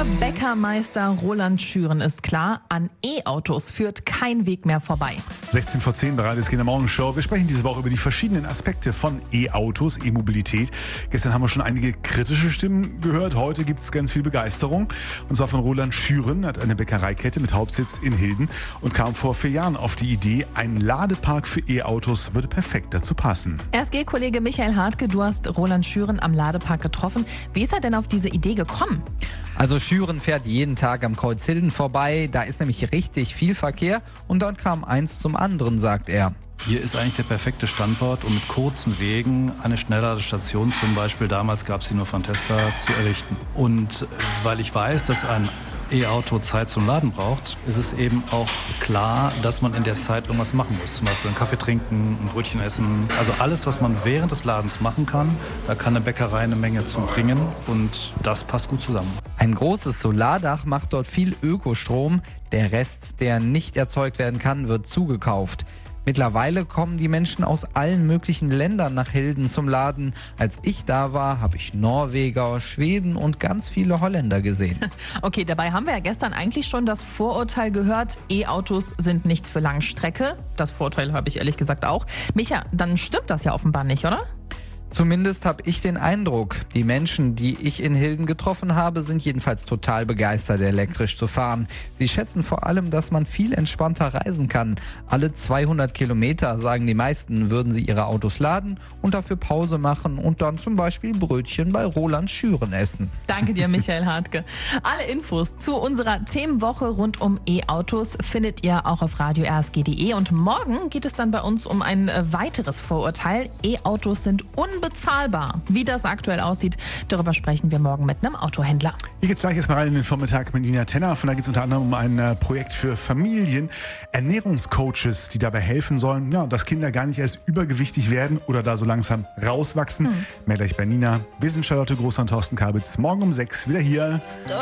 Bäckermeister Roland Schüren ist klar, an E-Autos führt kein Weg mehr vorbei. 16 vor 10 bereit ist in der Morgenshow. Wir sprechen diese Woche über die verschiedenen Aspekte von E-Autos, E-Mobilität. Gestern haben wir schon einige kritische Stimmen gehört. Heute gibt es ganz viel Begeisterung. Und zwar von Roland Schüren, hat eine Bäckereikette mit Hauptsitz in Hilden und kam vor 4 Jahren auf die Idee, ein Ladepark für E-Autos würde perfekt dazu passen. RSG-Kollege Michael Hartke, du hast Roland Schüren am Ladepark getroffen. Wie ist er denn auf diese Idee gekommen? Also Schüren fährt jeden Tag am Kreuz Hilden vorbei, da ist nämlich richtig viel Verkehr und dort kam eins zum anderen, sagt er. Hier ist eigentlich der perfekte Standort, um mit kurzen Wegen eine Schnellladestation, zum Beispiel damals gab es sie nur von Tesla, zu errichten. Und weil ich weiß, dass ein E-Auto Zeit zum Laden braucht, ist es eben auch klar, dass man in der Zeit irgendwas machen muss. Zum Beispiel einen Kaffee trinken, ein Brötchen essen. Also alles, was man während des Ladens machen kann, da kann eine Bäckerei eine Menge zu bringen und das passt gut zusammen. Ein großes Solardach macht dort viel Ökostrom. Der Rest, der nicht erzeugt werden kann, wird zugekauft. Mittlerweile kommen die Menschen aus allen möglichen Ländern nach Hilden zum Laden. Als ich da war, habe ich Norweger, Schweden und ganz viele Holländer gesehen. Okay, dabei haben wir ja gestern eigentlich schon das Vorurteil gehört, E-Autos sind nichts für Langstrecke. Das Vorurteil habe ich ehrlich gesagt auch. Micha, dann stimmt das ja offenbar nicht, oder? Zumindest habe ich den Eindruck, die Menschen, die ich in Hilden getroffen habe, sind jedenfalls total begeistert, elektrisch zu fahren. Sie schätzen vor allem, dass man viel entspannter reisen kann. Alle 200 Kilometer, sagen die meisten, würden sie ihre Autos laden und dafür Pause machen und dann zum Beispiel Brötchen bei Roland Schüren essen. Danke dir, Michael Hartke. Alle Infos zu unserer Themenwoche rund um E-Autos findet ihr auch auf radio-rsg.de. Und morgen geht es dann bei uns um ein weiteres Vorurteil. E-Autos sind unbezahlbar. Wie das aktuell aussieht, darüber sprechen wir morgen mit einem Autohändler. Hier geht's gleich erstmal rein in den Vormittag mit Nina Tenner. Von da geht es unter anderem um ein Projekt für Familien, Ernährungscoaches, die dabei helfen sollen, ja, dass Kinder gar nicht erst übergewichtig werden oder da so langsam rauswachsen. Mehr gleich bei Nina. Wir sind Charlotte Groß und Thorsten Kabitz. Morgen um 6 wieder hier.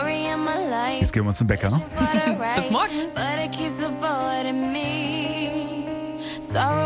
Jetzt gehen wir zum Bäcker. Bis morgen.